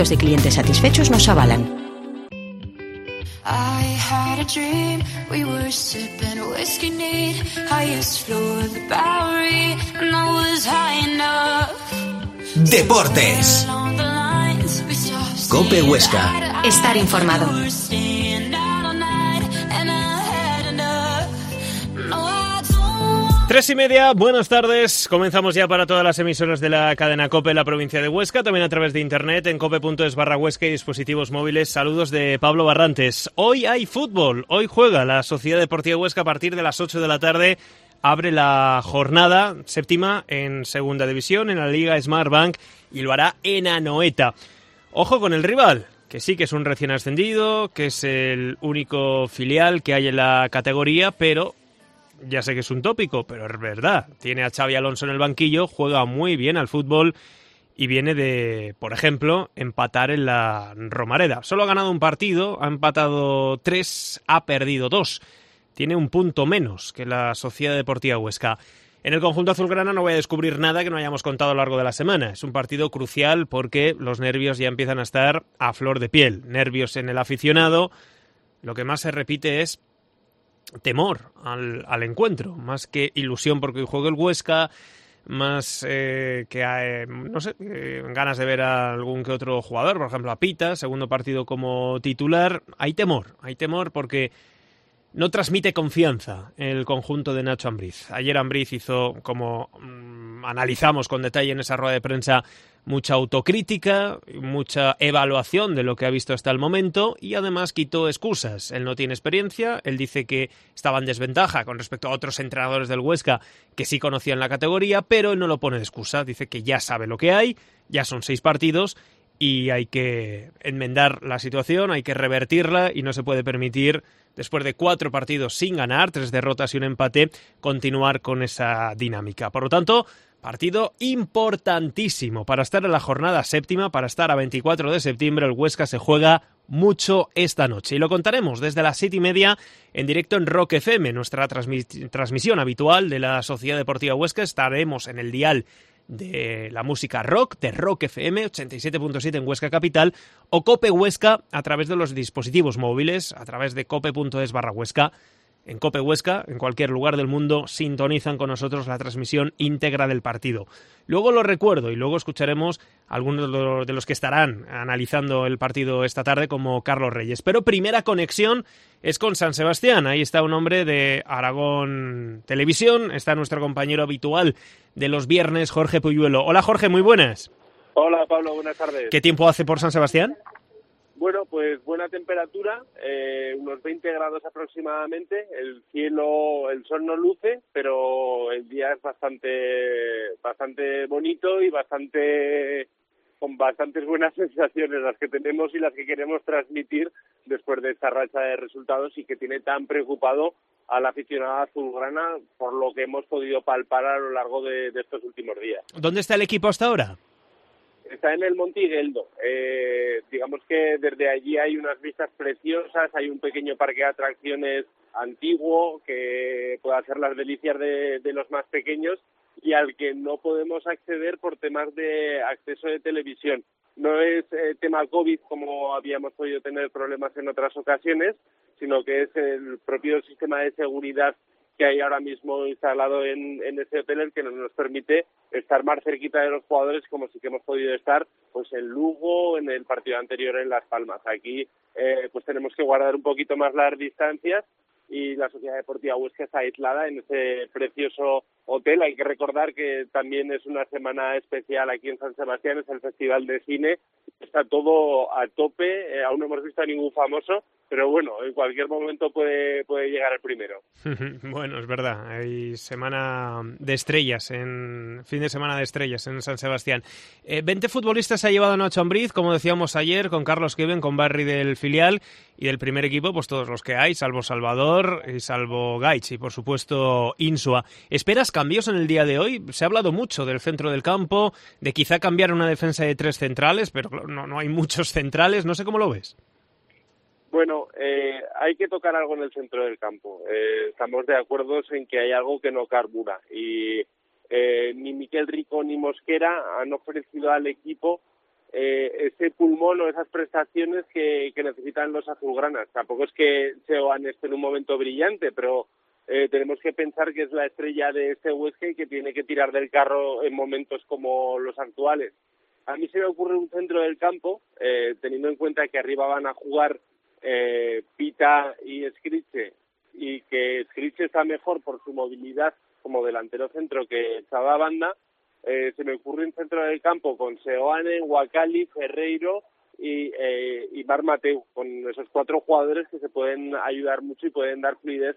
de clientes satisfechos nos avalan. Deportes. COPE Huesca. Estar informado. 3:30, buenas tardes. Comenzamos ya para todas las emisoras de la cadena COPE en la provincia de Huesca, también a través de internet en cope.es/Huesca y dispositivos móviles. Saludos de Pablo Barrantes. Hoy hay fútbol, hoy juega la Sociedad Deportiva Huesca a partir de las 8 de la tarde. Abre la jornada séptima en segunda división en la Liga Smartbank y lo hará en Anoeta. Ojo con el rival, que sí que es un recién ascendido, que es el único filial que hay en la categoría, pero ya sé que es un tópico, pero es verdad. Tiene a Xavi Alonso en el banquillo, juega muy bien al fútbol y viene de, por ejemplo, empatar en la Romareda. Solo ha ganado un partido, ha empatado 3, ha perdido 2. Tiene un punto menos que la Sociedad Deportiva Huesca. En el conjunto azulgrana no voy a descubrir nada que no hayamos contado a lo largo de la semana. Es un partido crucial porque los nervios ya empiezan a estar a flor de piel. Nervios en el aficionado. Lo que más se repite es temor al encuentro, más que ilusión porque hoy juega el Huesca, más ganas de ver a algún que otro jugador, por ejemplo a Pita, segundo partido como titular. Hay temor porque no transmite confianza el conjunto de Nacho Ambriz. Ayer Ambriz hizo, como analizamos con detalle en esa rueda de prensa, mucha autocrítica, mucha evaluación de lo que ha visto hasta el momento y además quitó excusas. Él no tiene experiencia, él dice que estaba en desventaja con respecto a otros entrenadores del Huesca que sí conocían la categoría, pero él no lo pone de excusa. Dice que ya sabe lo que hay, ya son 6 partidos y hay que enmendar la situación, hay que revertirla y no se puede permitir, después de 4 partidos sin ganar, 3 derrotas y un empate, continuar con esa dinámica. Por lo tanto, partido importantísimo para estar en la jornada séptima, para estar a 24 de septiembre. El Huesca se juega mucho esta noche y lo contaremos desde las 7:30 en directo en Rock FM, nuestra transmisión habitual de la Sociedad Deportiva Huesca. Estaremos en el dial de la música rock, de Rock FM 87.7 en Huesca Capital, o Cope Huesca a través de los dispositivos móviles, a través de cope.es/Huesca. En Cope Huesca, en cualquier lugar del mundo, sintonizan con nosotros la transmisión íntegra del partido. Luego lo recuerdo y luego escucharemos a algunos de los que estarán analizando el partido esta tarde, como Carlos Reyes. Pero primera conexión es con San Sebastián. Ahí está un hombre de Aragón Televisión, está nuestro compañero habitual de los viernes, Jorge Puyuelo. Hola Jorge, muy buenas. Hola Pablo, buenas tardes. ¿Qué tiempo hace por San Sebastián? Bueno, pues buena temperatura, unos 20 grados aproximadamente. El cielo, el sol no luce, pero el día es bastante bonito y con bastantes buenas sensaciones las que tenemos y las que queremos transmitir después de esta racha de resultados y que tiene tan preocupado a la aficionada azulgrana por lo que hemos podido palpar a lo largo de estos últimos días. ¿Dónde está el equipo hasta ahora? Está en el Monte Higueldo. Digamos que desde allí hay unas vistas preciosas, hay un pequeño parque de atracciones antiguo que puede hacer las delicias de los más pequeños y al que no podemos acceder por temas de acceso de televisión. No es tema COVID como habíamos podido tener problemas en otras ocasiones, sino que es el propio sistema de seguridad que hay ahora mismo instalado en ese hotel el que nos permite estar más cerquita de los jugadores, como sí que hemos podido estar pues en Lugo, en el partido anterior en Las Palmas. Aquí pues tenemos que guardar un poquito más las distancias y la Sociedad Deportiva Huesca está aislada en ese precioso hotel. Hay que recordar que también es una semana especial aquí en San Sebastián, es el Festival de Cine, está todo a tope, aún no hemos visto a ningún famoso, pero bueno, en cualquier momento puede llegar el primero. Bueno, es verdad, hay semana de estrellas, fin de semana de estrellas en San Sebastián. 20 futbolistas ha llevado Nacho Ambriz, como decíamos ayer, con Carlos Kevin, con Barry del filial, y del primer equipo, pues todos los que hay, salvo Salvador y salvo Gaich, y por supuesto Insua. ¿Esperas cambios en el día de hoy? Se ha hablado mucho del centro del campo, de quizá cambiar una defensa de 3 centrales, pero no hay muchos centrales, no sé cómo lo ves. Bueno, hay que tocar algo en el centro del campo. Estamos de acuerdo en que hay algo que no carbura y ni Miquel Rico ni Mosquera han ofrecido al equipo ese pulmón o esas prestaciones que necesitan los azulgranas. Tampoco es que Seoane esté en un momento brillante, pero tenemos que pensar que es la estrella de este Huesca y que tiene que tirar del carro en momentos como los actuales. A mí se me ocurre un centro del campo, teniendo en cuenta que arriba van a jugar Pita y Scriche, y que Scriche está mejor por su movilidad como delantero centro que Chavabanda. Se me ocurre un centro del campo con Seoane, Wakali, Ferreiro y Mar Mateu, con esos 4 jugadores que se pueden ayudar mucho y pueden dar fluidez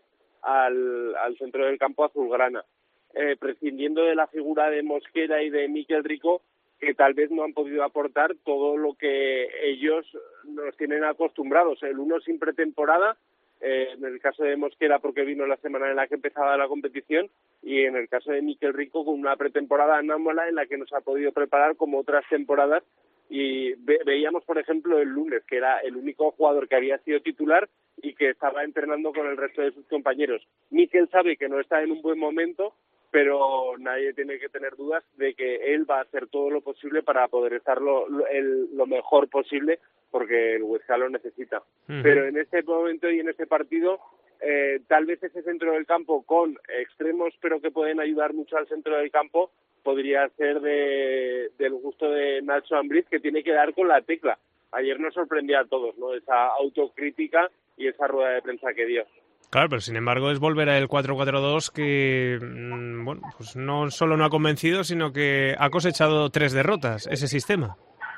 al centro del campo azulgrana. Prescindiendo de la figura de Mosquera y de Miquel Rico, que tal vez no han podido aportar todo lo que ellos nos tienen acostumbrados. El uno sin pretemporada, en el caso de Mosquera porque vino la semana en la que empezaba la competición, y en el caso de Miquel Rico con una pretemporada anómala en la que nos ha podido preparar como otras temporadas, y veíamos por ejemplo el lunes que era el único jugador que había sido titular y que estaba entrenando con el resto de sus compañeros. Miquel sabe que no está en un buen momento, pero nadie tiene que tener dudas de que él va a hacer todo lo posible para poder estar lo mejor posible, porque el Huesca lo necesita. Uh-huh. Pero en este momento y en este partido, tal vez ese centro del campo con extremos, pero que pueden ayudar mucho al centro del campo, podría ser del gusto de Nacho Ambriz, que tiene que dar con la tecla. Ayer nos sorprendió a todos, ¿no? Esa autocrítica y esa rueda de prensa que dio. Claro, pero sin embargo es volver al 4-4-2 que, bueno, pues no solo no ha convencido, sino que ha cosechado 3 derrotas, ese sistema.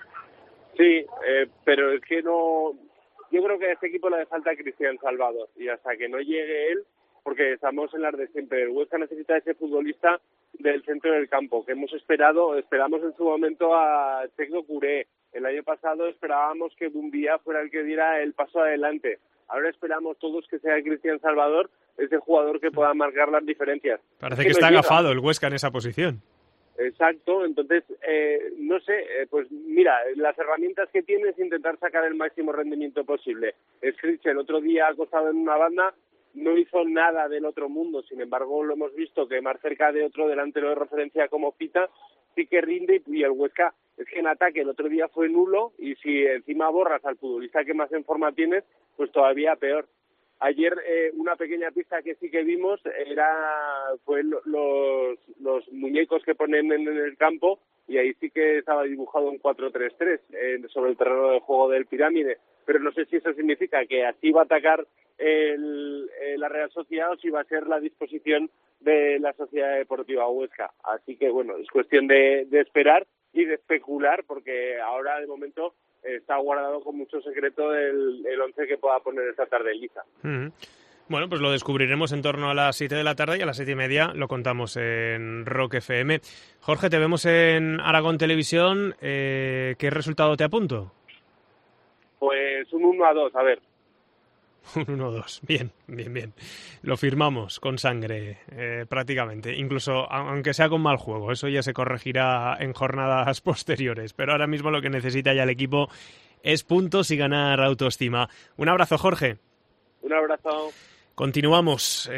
Sí, pero es que no... Yo creo que a este equipo le hace falta Cristian Salvador, y hasta que no llegue él, porque estamos en las de siempre, el Huesca necesita ese futbolista del centro del campo, que esperamos en su momento a Checo Curé. El año pasado esperábamos que Dumbia fuera el que diera el paso adelante. Ahora esperamos todos que sea Cristian Salvador ese jugador que pueda marcar las diferencias. Parece que está agafado el Huesca en esa posición. Exacto, entonces, no sé, pues mira, las herramientas que tiene es intentar sacar el máximo rendimiento posible. Scriche el otro día acostado en una banda no hizo nada del otro mundo, sin embargo lo hemos visto que más cerca de otro delantero de referencia como Pita sí que rinde, y el Huesca es que en ataque el otro día fue nulo, y si encima borras al futbolista que más en forma tienes, pues todavía peor. Ayer una pequeña pista que sí que vimos fue los muñecos que ponen en el campo, y ahí sí que estaba dibujado un 4-3-3 sobre el terreno de juego del Pirámide, pero no sé si eso significa que así va a atacar la Real Sociedad o si va a ser la disposición de la Sociedad Deportiva Huesca. Así que bueno, es cuestión de esperar y de especular, porque ahora de momento está guardado con mucho secreto el 11 que pueda poner esta tarde Elisa. Uh-huh. Bueno, pues lo descubriremos en torno a las 7 de la tarde, y a las 7:30 lo contamos en Rock FM. Jorge, te vemos en Aragón Televisión. ¿Qué resultado te apunto? Pues un 1-2, a ver. Un 1-2, bien. Lo firmamos con sangre, prácticamente, incluso aunque sea con mal juego. Eso ya se corregirá en jornadas posteriores, pero ahora mismo lo que necesita ya el equipo es puntos y ganar autoestima. Un abrazo, Jorge. Un abrazo. Continuamos,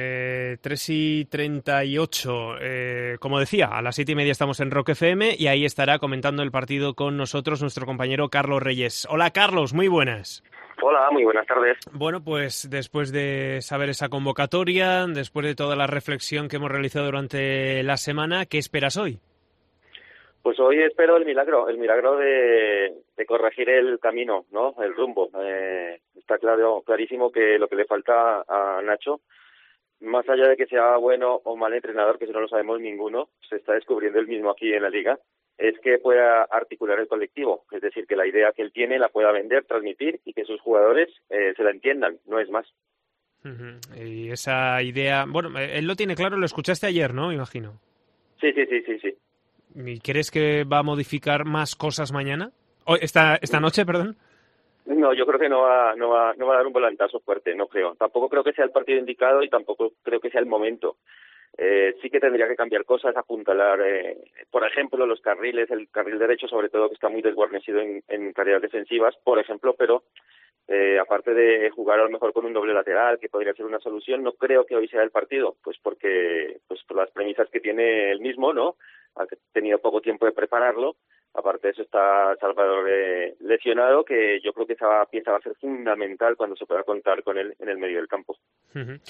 3:38. Como decía, a las 7:30 estamos en Rock FM, y ahí estará comentando el partido con nosotros nuestro compañero Carlos Reyes. Hola, Carlos, muy buenas. Hola, muy buenas tardes. Bueno, pues después de saber esa convocatoria, después de toda la reflexión que hemos realizado durante la semana, ¿qué esperas hoy? Pues hoy espero el milagro de corregir el camino, ¿no? El rumbo. Está clarísimo que lo que le falta a Nacho, más allá de que sea bueno o mal entrenador, que eso no lo sabemos ninguno, se está descubriendo él mismo aquí en la Liga, es que pueda articular el colectivo, es decir, que la idea que él tiene la pueda vender, transmitir, y que sus jugadores se la entiendan, no es más. Uh-huh. Y esa idea, bueno, él lo tiene claro, lo escuchaste ayer, ¿no? Imagino. Sí. ¿Y crees que va a modificar más cosas mañana? Esta noche, perdón. No, yo creo que no va a dar un volantazo fuerte, no creo. Tampoco creo que sea el partido indicado, y tampoco creo que sea el momento. Sí que tendría que cambiar cosas, apuntalar, por ejemplo, los carriles, el carril derecho sobre todo, que está muy desguarnecido en tareas defensivas, por ejemplo, pero aparte de jugar a lo mejor con un doble lateral, que podría ser una solución, no creo que hoy sea el partido, pues porque pues por las premisas que tiene él mismo, ¿no? Ha tenido poco tiempo de prepararlo. Aparte de eso está Salvador lesionado, que yo creo que esa pieza va a ser fundamental cuando se pueda contar con él en el medio del campo. Uh-huh.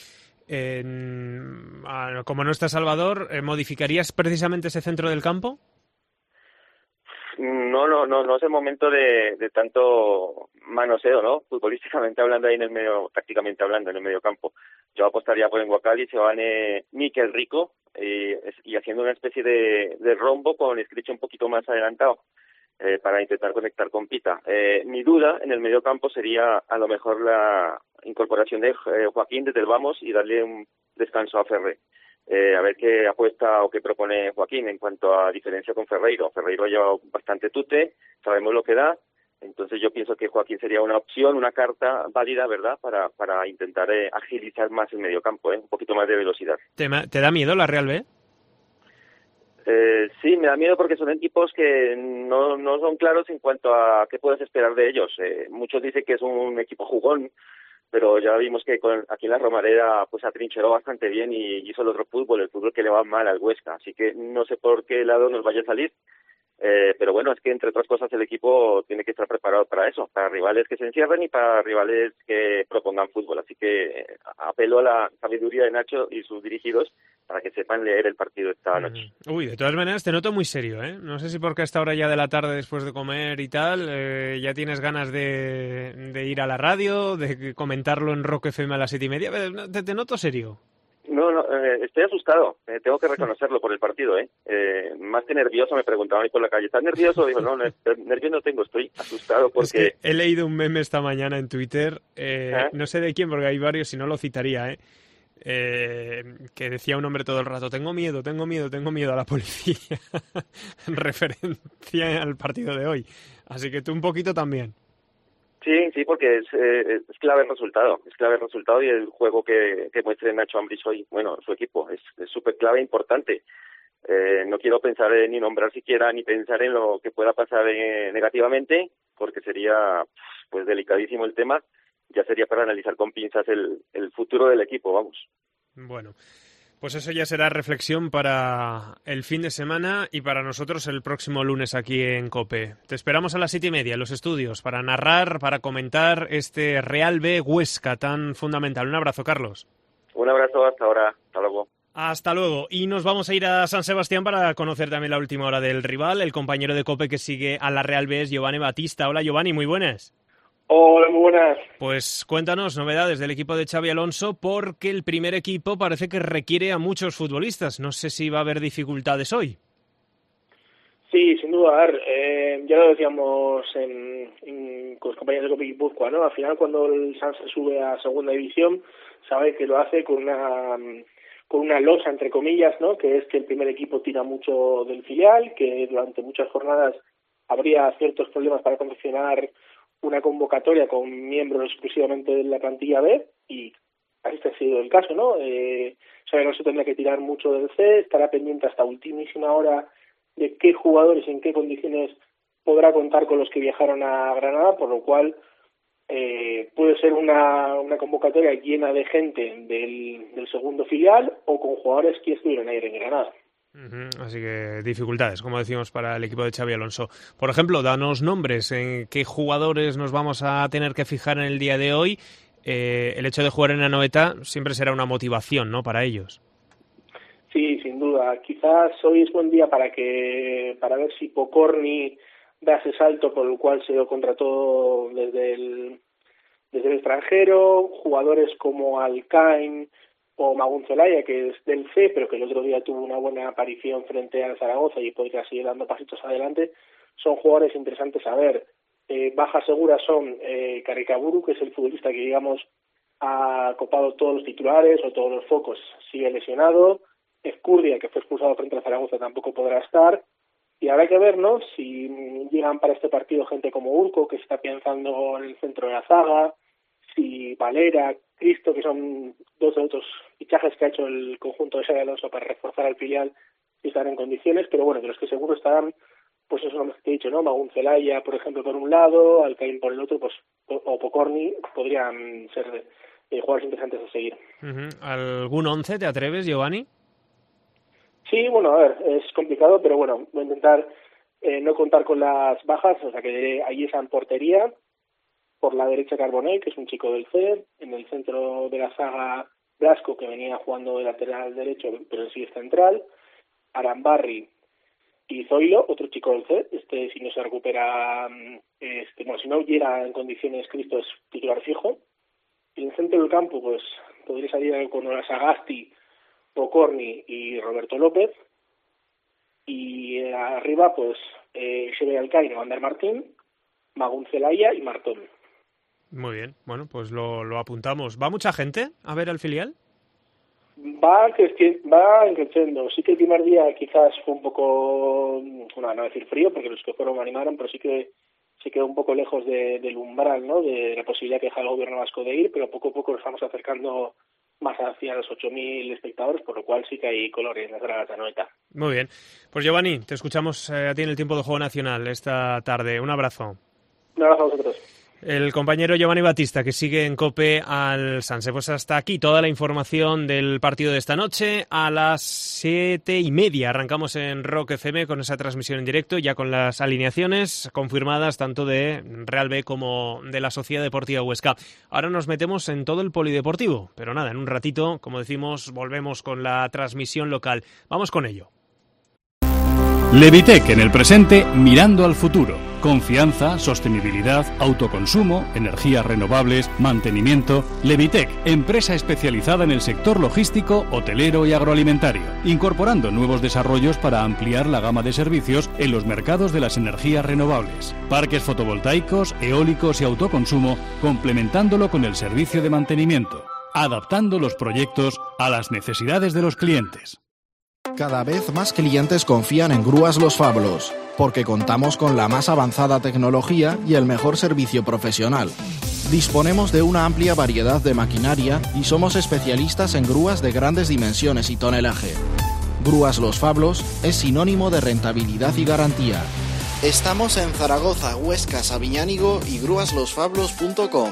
Como no está Salvador, ¿modificarías precisamente ese centro del campo? No es el momento de tanto manoseo, ¿no? Futbolísticamente hablando ahí en el medio, tácticamente hablando en el medio campo. Yo apostaría por Enguacali, Seoane, Mikel Rico y haciendo una especie de rombo con Escricha un poquito más adelantado para intentar conectar con Pita. Mi duda en el medio campo sería a lo mejor la incorporación de Joaquín desde el vamos y darle un descanso a Ferré. A ver qué apuesta o qué propone Joaquín en cuanto a diferencia con Ferreiro. Ferreiro ha llevado bastante tute, sabemos lo que da, entonces yo pienso que Joaquín sería una opción, una carta válida, ¿verdad?, para intentar agilizar más el mediocampo, un poquito más de velocidad. ¿Te da miedo la Real B? Sí, me da miedo porque son equipos que no son claros en cuanto a qué puedes esperar de ellos. Muchos dicen que es un equipo jugón, pero ya vimos que aquí en la Romareda pues atrincheró bastante bien y hizo el otro fútbol, el fútbol que le va mal al Huesca, así que no sé por qué lado nos vaya a salir, pero bueno, es que entre otras cosas el equipo tiene que estar preparado para eso, para rivales que se encierren y para rivales que propongan fútbol, así que apelo a la sabiduría de Nacho y sus dirigidos para que sepan leer el partido esta noche. Uy, de todas maneras te noto muy serio, ¿eh? No sé si porque a esta hora ya de la tarde después de comer y tal, ya tienes ganas de ir a la radio, de comentarlo en Rock FM a las 7:30. Te noto serio. No, estoy asustado, tengo que reconocerlo por el partido, más que nervioso. Me preguntaban ahí por la calle, ¿estás nervioso? Digo, no, nervio no tengo, estoy asustado porque... Es que he leído un meme esta mañana en Twitter, no sé de quién porque hay varios, si no lo citaría, que decía un hombre todo el rato, tengo miedo a la policía, en referencia al partido de hoy. Así que tú un poquito también. Sí, porque es clave el resultado y el juego que muestre Nacho Ambriz hoy, bueno, su equipo, es súper clave e importante. No quiero pensar ni nombrar siquiera ni pensar en lo que pueda pasar negativamente, porque sería pues delicadísimo el tema. Ya sería para analizar con pinzas el futuro del equipo, vamos. Bueno, pues eso ya será reflexión para el fin de semana y para nosotros el próximo lunes aquí en COPE. Te esperamos a las 7:30 en los estudios para narrar, para comentar este Real B Huesca tan fundamental. Un abrazo, Carlos. Un abrazo, hasta ahora, hasta luego. Hasta luego. Y nos vamos a ir a San Sebastián para conocer también la última hora del rival. El compañero de COPE que sigue a la Real B es Giovanni Batista. Hola, Giovanni, muy buenas. Hola, muy buenas. Pues cuéntanos novedades del equipo de Xabi Alonso, porque el primer equipo parece que requiere a muchos futbolistas. No sé si va a haber dificultades hoy. Sí, sin duda. A ver, ya lo decíamos con los compañeros de Copa Guipúzcoa, ¿no? Al final, cuando el Sanse sube a segunda división, sabe que lo hace con una losa, entre comillas, ¿no? Que es que el primer equipo tira mucho del filial, que durante muchas jornadas habría ciertos problemas para confeccionar una convocatoria con miembros exclusivamente de la plantilla B, y este ha sido el caso, ¿no? No se tendrá que tirar mucho del C, estará pendiente hasta ultimísima hora de qué jugadores y en qué condiciones podrá contar con los que viajaron a Granada, por lo cual puede ser una convocatoria llena de gente del segundo filial o con jugadores que estuvieron ayer en Granada. Así que dificultades, como decimos, para el equipo de Xabi Alonso. Por ejemplo, danos nombres en qué jugadores nos vamos a tener que fijar en el día de hoy. El hecho de jugar en Anoeta siempre será una motivación, ¿no?, para ellos. Sí, sin duda. Quizás hoy es buen día para ver si Pokorny da ese salto por el cual se lo contrató desde el extranjero. Jugadores como Alcain o Magun Zelaya, que es del C, pero que el otro día tuvo una buena aparición frente al Zaragoza y podría seguir dando pasitos adelante, son jugadores interesantes a ver. Bajas seguras son Karikaburu, que es el futbolista que, digamos, ha copado todos los titulares o todos los focos, sigue lesionado. Ezcurdia, que fue expulsado frente al Zaragoza, tampoco podrá estar. Y habrá que ver, ¿no?, si llegan para este partido gente como Urco, que se está pensando en el centro de la zaga, si Valera, Cristo, que son dos de otros fichajes que ha hecho el conjunto de Xabi Alonso para reforzar al filial, si están en condiciones, pero bueno, de los que seguro estarán, pues esos nombres que te he dicho, ¿no? Magun Zelaya, por ejemplo, por un lado, Alcaín por el otro, pues o Pokorny podrían ser jugadores interesantes a seguir. ¿Algún 11 te atreves, Giovanni? Sí, bueno, a ver, es complicado, pero bueno, voy a intentar no contar con las bajas, o sea que ahí es en portería, por la derecha Carbonell, que es un chico del C, en el centro de la zaga Blasco, que venía jugando de lateral derecho, pero sí es central, Arambarri y Zoilo, otro chico del C, si no se recupera, si no llega en condiciones Cristo, es titular fijo. Y en el centro del campo, pues, podría salir con Sagasti, Pokorny y Roberto López. Y arriba, pues, Xavier Alcaino, Ander Martín, Magún Zelaya y Martón. Muy bien, bueno, pues lo apuntamos. ¿Va mucha gente a ver al filial? Va creciendo. Sí que el primer día quizás fue un poco, no decir frío, porque los que fueron me animaron, pero sí que se quedó un poco lejos del umbral, ¿no? De la posibilidad que deja el gobierno vasco de ir, pero poco a poco nos estamos acercando más hacia los 8.000 espectadores, por lo cual sí que hay colores en las gradas de Anoeta. Muy bien. Pues Giovanni, te escuchamos a ti en el tiempo de Juego Nacional esta tarde. Un abrazo. Un abrazo a vosotros. El compañero Giovanni Batista, que sigue en COPE al Sanse. Pues hasta aquí toda la información del partido de esta noche. A las 7:30 arrancamos en Rock FM con esa transmisión en directo, ya con las alineaciones confirmadas tanto de Real B como de la Sociedad Deportiva Huesca. Ahora nos metemos en todo el polideportivo, pero nada, en un ratito, como decimos, volvemos con la transmisión local. Vamos con ello. Levitec en el presente, mirando al futuro. Confianza, sostenibilidad, autoconsumo, energías renovables, mantenimiento. Levitec, empresa especializada en el sector logístico, hotelero y agroalimentario, incorporando nuevos desarrollos para ampliar la gama de servicios en los mercados de las energías renovables. Parques fotovoltaicos, eólicos y autoconsumo, complementándolo con el servicio de mantenimiento, adaptando los proyectos a las necesidades de los clientes. Cada vez más clientes confían en Grúas Los Fablos, porque contamos con la más avanzada tecnología y el mejor servicio profesional. Disponemos de una amplia variedad de maquinaria y somos especialistas en grúas de grandes dimensiones y tonelaje. Grúas Los Fablos es sinónimo de rentabilidad y garantía. Estamos en Zaragoza, Huesca, Sabiñánigo y grúaslosfablos.com.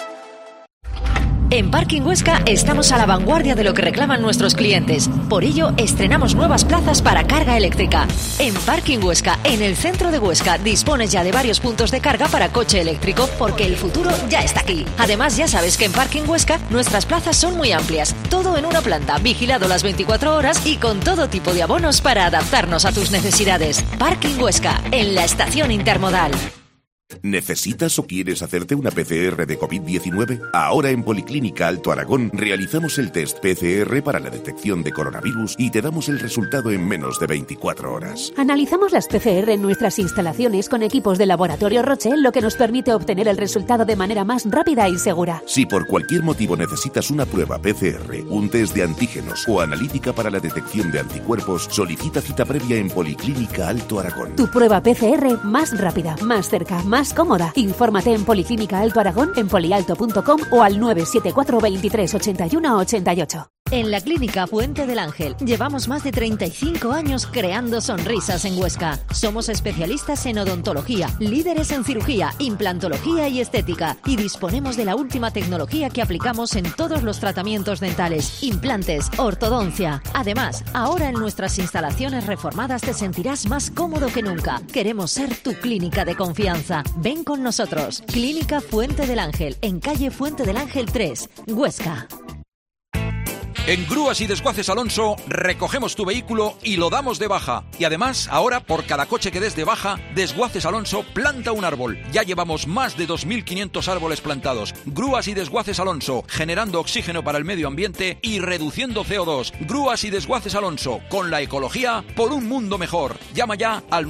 En Parking Huesca estamos a la vanguardia de lo que reclaman nuestros clientes. Por ello, estrenamos nuevas plazas para carga eléctrica. En Parking Huesca, en el centro de Huesca, dispones ya de varios puntos de carga para coche eléctrico, porque el futuro ya está aquí. Además, ya sabes que en Parking Huesca nuestras plazas son muy amplias. Todo en una planta, vigilado las 24 horas y con todo tipo de abonos para adaptarnos a tus necesidades. Parking Huesca, en la estación intermodal. ¿Necesitas o quieres hacerte una PCR de COVID-19? Ahora en Policlínica Alto Aragón realizamos el test PCR para la detección de coronavirus y te damos el resultado en menos de 24 horas. Analizamos las PCR en nuestras instalaciones con equipos de Laboratorio Roche, lo que nos permite obtener el resultado de manera más rápida y segura. Si por cualquier motivo necesitas una prueba PCR, un test de antígenos o analítica para la detección de anticuerpos, solicita cita previa en Policlínica Alto Aragón. Tu prueba PCR más rápida, más cerca, más cómoda. Infórmate en Policlínica Alto Aragón, en polialto.com o al 974 23 81 88. En la Clínica Fuente del Ángel llevamos más de 35 años creando sonrisas en Huesca. Somos especialistas en odontología, líderes en cirugía, implantología y estética, y disponemos de la última tecnología que aplicamos en todos los tratamientos dentales, implantes, ortodoncia. Además, ahora en nuestras instalaciones reformadas te sentirás más cómodo que nunca. Queremos ser tu clínica de confianza. Ven con nosotros. Clínica Fuente del Ángel, en calle Fuente del Ángel 3, Huesca. En Grúas y Desguaces Alonso recogemos tu vehículo y lo damos de baja. Y además, ahora, por cada coche que des de baja, Desguaces Alonso planta un árbol. Ya llevamos más de 2.500 árboles plantados. Grúas y Desguaces Alonso, generando oxígeno para el medio ambiente y reduciendo CO2. Grúas y Desguaces Alonso, con la ecología por un mundo mejor. Llama ya al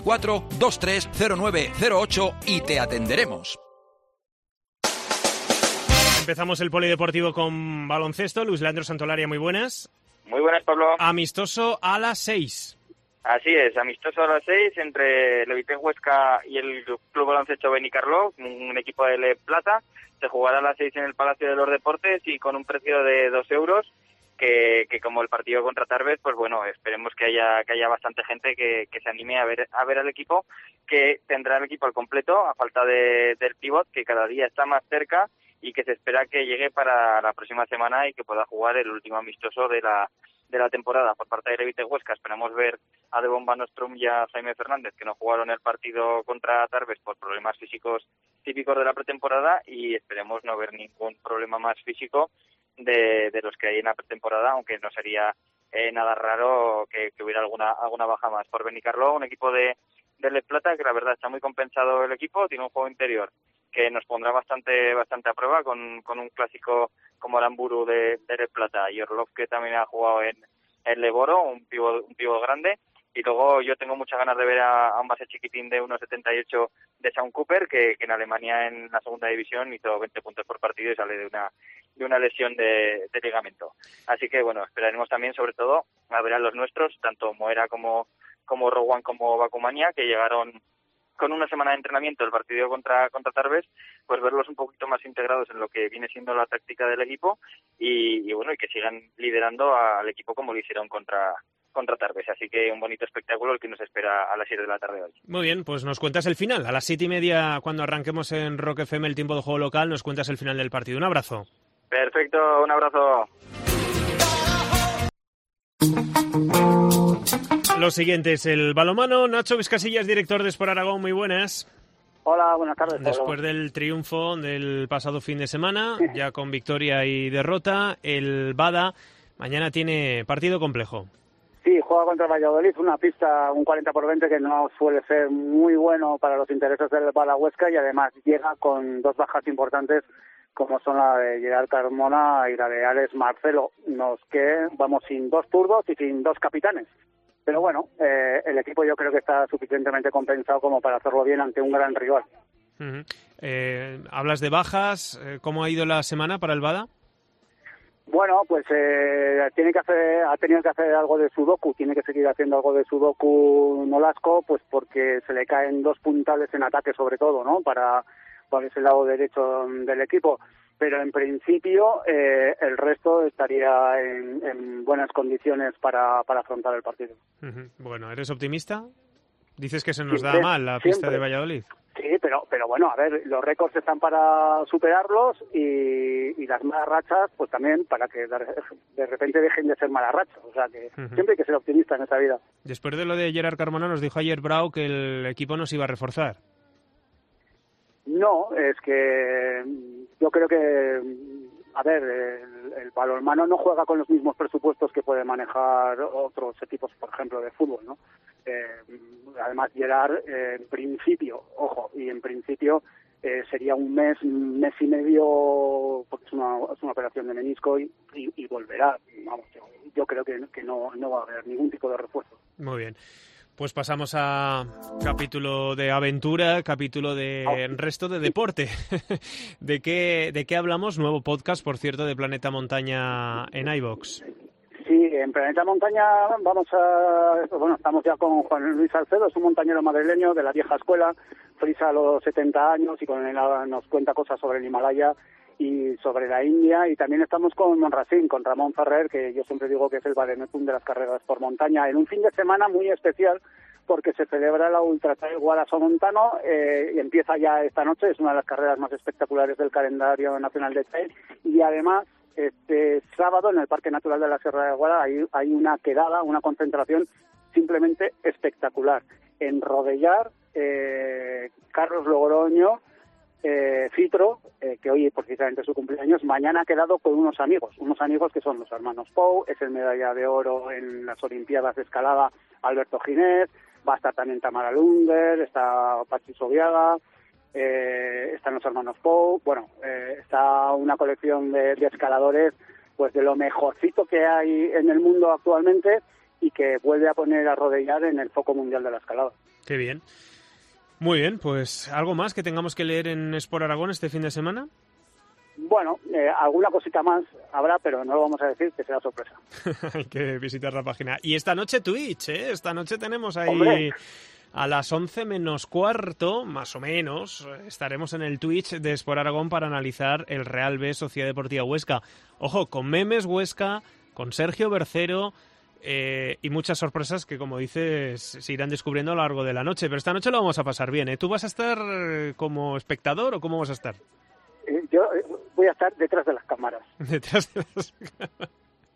974-230908 y te atenderemos. Empezamos el polideportivo con baloncesto. Luis Leandro Santolaria, muy buenas. Muy buenas, Pablo. Amistoso a las 6. Así es, amistoso a las 6 entre Levitec Huesca y el Club Baloncesto Benicarló, un equipo de Plata. Se jugará a las 6 en el Palacio de los Deportes y con un precio de 2 euros. que como el partido contra Tarbes, pues bueno, esperemos que haya bastante gente que se anime a ver al equipo, que tendrá el equipo al completo, a falta del pívot, que cada día está más cerca y que se espera que llegue para la próxima semana y que pueda jugar el último amistoso de la temporada. Por parte de Levite Huesca esperamos ver a Devon Van Ostrom y a Jaime Fernández, que no jugaron el partido contra Tarbes por problemas físicos típicos de la pretemporada, y esperemos no ver ningún problema más físico de los que hay en la pretemporada, aunque no sería nada raro que hubiera alguna baja más. Por Benicarló, un equipo de Les Plata que la verdad está muy compensado el equipo, tiene un juego interior que nos pondrá bastante a prueba con un clásico como Aramburu de Les Plata, y Orlov, que también ha jugado en Leboro, un pívot grande. Y luego yo tengo muchas ganas de ver a un base chiquitín de 1,78 de Sean Cooper, que en Alemania en la segunda división hizo 20 puntos por partido y sale de una lesión de ligamento. Así que bueno, esperaremos también sobre todo a ver a los nuestros, tanto Moera como Rowan como Bakumania, que llegaron con una semana de entrenamiento el partido contra Tarbes, pues verlos un poquito más integrados en lo que viene siendo la táctica del equipo y bueno, y que sigan liderando al equipo como lo hicieron contra Tarbes. Así que un bonito espectáculo el que nos espera a las 7 de la tarde hoy. Muy bien, pues nos cuentas el final. A las 7:30, cuando arranquemos en Rock FM el tiempo de juego local, nos cuentas el final del partido. Un abrazo. Perfecto, un abrazo. Lo siguiente es el balonmano. Nacho Vizcasillas, director de Sport Aragón, muy buenas. Hola, buenas tardes. Después del triunfo del pasado fin de semana, ya con victoria y derrota, el Bada mañana tiene partido complejo. Sí, juega contra Valladolid, una pista, un 40-20 que no suele ser muy bueno para los intereses del Bada Huesca, y además llega con dos bajas importantes como son la de Gerard Carmona y la de Alex Marcelo. Vamos sin dos turdos y sin dos capitanes. Pero bueno, el equipo yo creo que está suficientemente compensado como para hacerlo bien ante un gran rival. Uh-huh. Hablas de bajas, ¿cómo ha ido la semana para el Bada? Bueno, pues ha tenido que hacer algo de sudoku, tiene que seguir haciendo algo de sudoku Nolasco, pues porque se le caen dos puntales en ataque sobre todo, ¿no? Para ese lado derecho del equipo. Pero en principio el resto estaría en buenas condiciones para afrontar el partido. Uh-huh. Bueno, ¿eres optimista? Dices que se nos da mal la pista de Valladolid. Sí, pero bueno, a ver, los récords están para superarlos y las malas rachas, pues también para que de repente dejen de ser malas rachas. O sea que siempre hay que ser optimista en esta vida. Después de lo de Gerard Carmona, nos dijo ayer Brau que el equipo nos iba a reforzar. No, es que yo creo que, a ver, el balonmano no juega con los mismos presupuestos que pueden manejar otros equipos, por ejemplo, de fútbol, ¿no? Además, Gerard, en principio, sería un mes y medio, porque es una operación de menisco y volverá. Vamos, yo creo que no va a haber ningún tipo de refuerzo. Muy bien. Pues pasamos a capítulo de aventura, capítulo de resto de deporte. ¿De qué hablamos? Nuevo podcast, por cierto, de Planeta Montaña en iVoox. Sí, en Planeta Montaña estamos ya con Juan Luis Salcedo, es un montañero madrileño de la vieja escuela, frisa a los 70 años y con él nos cuenta cosas sobre el Himalaya y sobre la India, y también estamos con Monracín, con Ramón Ferrer, que yo siempre digo que es el Vademécum de las carreras por montaña, en un fin de semana muy especial porque se celebra la Ultra Trail Guadalajara y empieza ya esta noche, es una de las carreras más espectaculares del calendario nacional de trail, y además este sábado en el Parque Natural de la Sierra de Guadalajara hay una quedada, una concentración simplemente espectacular. En Rodellar, Carlos Logroño, Fitro, que hoy precisamente es su cumpleaños, mañana ha quedado con unos amigos que son los hermanos Pou, es el medalla de oro en las Olimpiadas de escalada Alberto Ginés, va a estar también Tamara Lunder, está Pachi Sobiaga, están los hermanos Pou, está una colección de escaladores pues de lo mejorcito que hay en el mundo actualmente y que vuelve a poner a Rodellar en el foco mundial de la escalada. Qué bien. Muy bien, pues ¿algo más que tengamos que leer en Sport Aragón este fin de semana? Bueno, alguna cosita más habrá, pero no lo vamos a decir, que será sorpresa. Hay que visitar la página. Y esta noche Twitch, ¿eh? Esta noche tenemos ahí... ¡Hombre! A las 11 menos cuarto, más o menos, estaremos en el Twitch de Sport Aragón para analizar el Real B Sociedad Deportiva Huesca. Ojo, con memes Huesca, con Sergio Bercero y muchas sorpresas que, como dices, se irán descubriendo a lo largo de la noche. Pero esta noche lo vamos a pasar bien, ¿eh? ¿Tú vas a estar como espectador o cómo vas a estar? Yo voy a estar detrás de las cámaras. Detrás de las cámaras.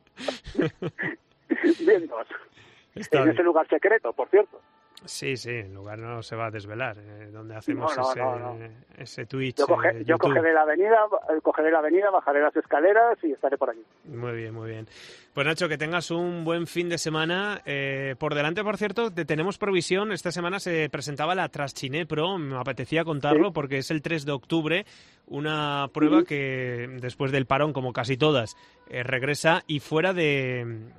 Viéndoos. En ese lugar secreto, por cierto. Sí, el lugar no se va a desvelar, donde hacemos ese Twitch. Yo cogeré la avenida, bajaré las escaleras y estaré por allí. Muy bien. Pues Nacho, que tengas un buen fin de semana. Por delante, por cierto, tenemos provisión. Esta semana se presentaba la Traschiné Pro, me apetecía contarlo porque es el 3 de octubre, una prueba que después del parón, como casi todas, regresa y fuera de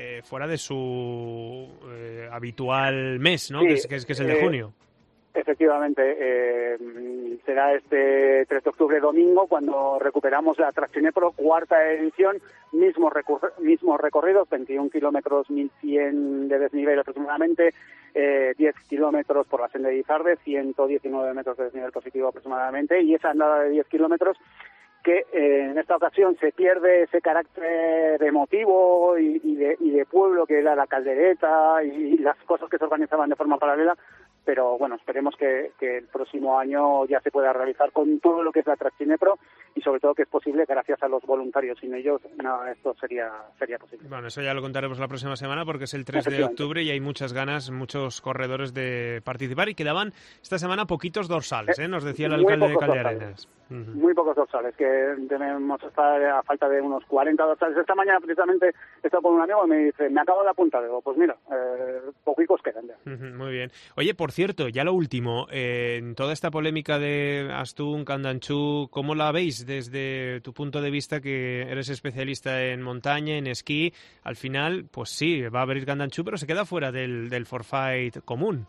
su habitual mes, ¿no? Sí, que es el de junio. Efectivamente, será este 3 de octubre domingo cuando recuperamos la Traschiné Pro, cuarta edición, mismos recorridos, 21 kilómetros, 1100 de desnivel aproximadamente, 10 kilómetros por la senda de Izarde, 119 metros de desnivel positivo aproximadamente, y esa andada de 10 kilómetros que en esta ocasión se pierde ese carácter emotivo y de pueblo que era la caldereta y las cosas que se organizaban de forma paralela, pero bueno, esperemos que el próximo año ya se pueda realizar con todo lo que es la Traschiné Pro y sobre todo que es posible gracias a los voluntarios. Sin ellos, no, esto sería posible. Bueno, eso ya lo contaremos la próxima semana porque es el 3 de octubre y hay muchas ganas, muchos corredores de participar y quedaban esta semana poquitos dorsales, nos decía el alcalde de Caldearenas. Muy pocos dorsales, que debemos estar a falta de unos 40 dorsales. Esta mañana precisamente he estado con un amigo y me dice, me acabo de apuntar. Digo, pues mira, poquicos quedan ya. Muy bien. Oye, por cierto, ya lo último, en toda esta polémica de Astún, Candanchú, ¿cómo la veis desde tu punto de vista, que eres especialista en montaña, en esquí? Al final, pues sí, va a abrir Candanchú, pero se queda fuera del forfait común.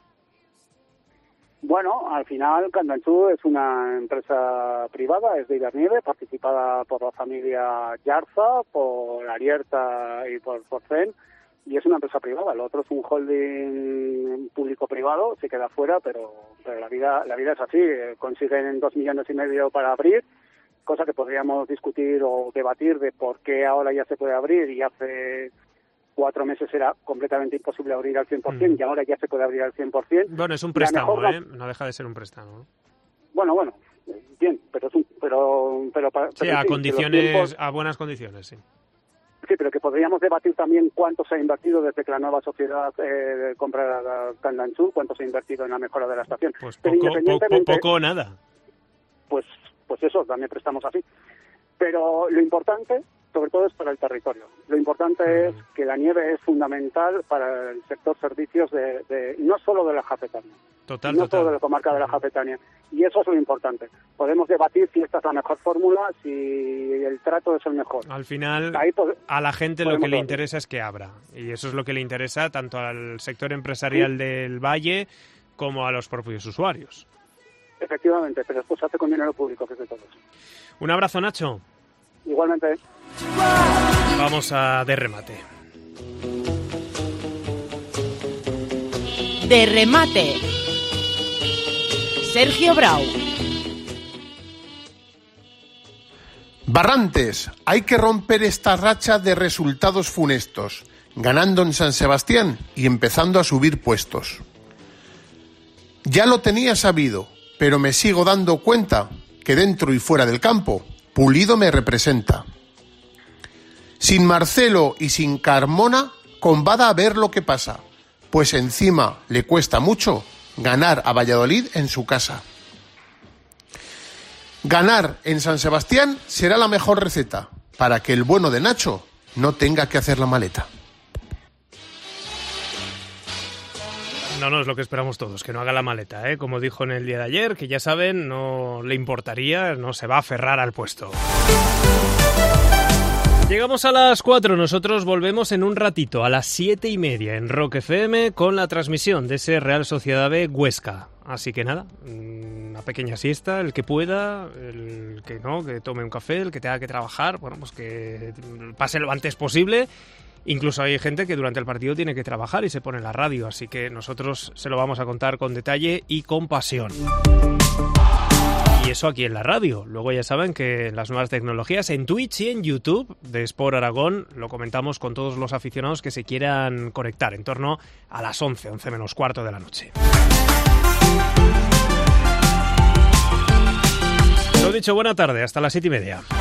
Bueno, al final Candanchú es una empresa privada, es de Ibernieve, participada por la familia Yarza, por Arierta y por Forcén, y es una empresa privada. Lo otro es un holding público-privado, se queda fuera, pero la vida es así. Consiguen 2,5 millones para abrir, cosa que podríamos discutir o debatir de por qué ahora ya se puede abrir y hace 4 meses era completamente imposible abrir al 100% y ahora ya se puede abrir al 100%. Bueno, es un préstamo, no deja de ser un préstamo. Bueno, bien, pero sí, a condiciones, a buenas condiciones, sí. Sí, pero que podríamos debatir también cuánto se ha invertido desde que la nueva sociedad compra Candanchú, cuánto se ha invertido en la mejora de la estación. Pues poco o nada. Pues eso, también prestamos así. Pero lo importante, sobre todo, es para el territorio. Lo importante es que la nieve es fundamental para el sector servicios no solo de la Jafetania, no solo de la comarca de la Jafetania. Y eso es lo importante. Podemos debatir si esta es la mejor fórmula, si el trato es el mejor. Al final, a la gente lo que le interesa es que abra. Y eso es lo que le interesa tanto al sector empresarial del Valle como a los propios usuarios. Efectivamente, pero después se hace con dinero público, que es de todos. Un abrazo, Nacho. Igualmente. Vamos a De Remate. De Remate. Sergio Brau. Barrantes, hay que romper esta racha de resultados funestos, ganando en San Sebastián y empezando a subir puestos. Ya lo tenía sabido, pero me sigo dando cuenta que dentro y fuera del campo, Pulido me representa. Sin Marcelo y sin Carmona, con Bada a ver lo que pasa, pues encima le cuesta mucho ganar a Valladolid en su casa. Ganar en San Sebastián será la mejor receta para que el bueno de Nacho no tenga que hacer la maleta. No, es lo que esperamos todos, que no haga la maleta, como dijo en el día de ayer, que ya saben, no le importaría, no se va a aferrar al puesto. Llegamos a las 4, nosotros volvemos en un ratito, a las 7:30 en Rock FM con la transmisión de ese Real Sociedad B Huesca. Así que nada, una pequeña siesta, el que pueda, el que no, que tome un café, el que tenga que trabajar, bueno, pues que pase lo antes posible. Incluso hay gente que durante el partido tiene que trabajar y se pone la radio, así que nosotros se lo vamos a contar con detalle y con pasión. Y eso aquí en la radio. Luego ya saben que las nuevas tecnologías en Twitch y en YouTube de Sport Aragón lo comentamos con todos los aficionados que se quieran conectar en torno a las 11 menos cuarto de la noche. Lo dicho, buena tarde, hasta las 7:30.